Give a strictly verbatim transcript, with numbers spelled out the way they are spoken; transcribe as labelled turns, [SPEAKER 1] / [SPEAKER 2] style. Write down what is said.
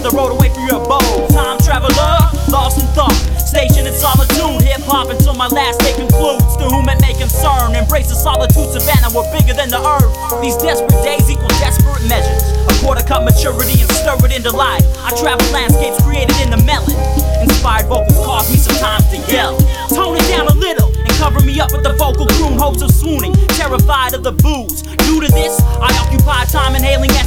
[SPEAKER 1] the road away from your abode. Time traveler, lost in thought, station in solitude. Hip-hop until my last day concludes. To whom it may concern, embrace the solitude savannah, we're bigger than the earth. These desperate days equal desperate measures. A quarter cup maturity and stir it into life. I travel landscapes created in the melon. Inspired vocals cause me sometimes to yell. Tone it down a little and cover me up with the vocal croon. Hopes of swooning, terrified of the booze. Due to this, I occupy time inhaling